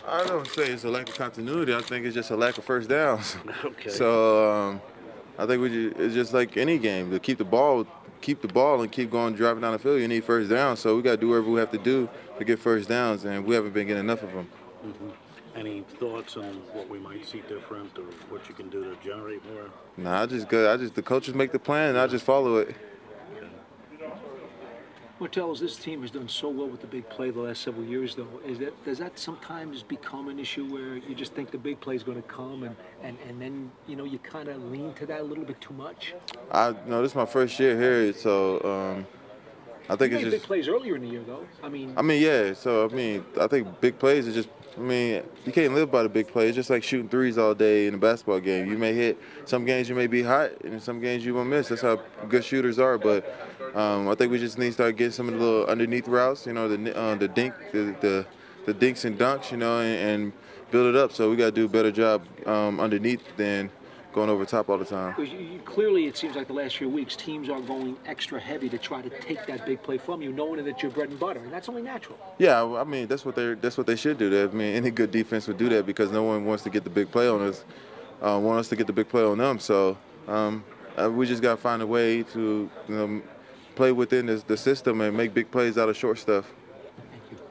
I don't say it's a lack of continuity. I think it's just a lack of first downs. Okay. So I think it's just like any game to keep the ball, and keep going driving down the field. You need first down, so we got to do whatever we have to do to get first downs, and we haven't been getting enough of them. Any thoughts on what we might see different or what you can do to generate more? Nah, the coaches make the plan, and I just follow it. Martellus, this team has done so well with the big play the last several years, though. Does that sometimes become an issue where you just think the big play is going to come, and then you kind of lean to that a little bit too much? This is my first year here, so I think You it's made just. big plays earlier in the year, though. Yeah. So I think big plays are just. You can't live by the big play. It's just like shooting threes all day in a basketball game. You may hit some games, you may be hot, and in some games you will miss. That's how good shooters are. But I think we just need to start getting some of the little underneath routes. The dinks and dunks. And build it up. So we got to do a better job underneath than going over top all the time. Because clearly, it seems like the last few weeks, teams are going extra heavy to try to take that big play from you, knowing that it's your bread and butter, and that's only natural. Yeah, that's what they should do. Any good defense would do that because no one wants to get the big play on us. Want us to get the big play on them. So we just got to find a way to play within the system and make big plays out of short stuff.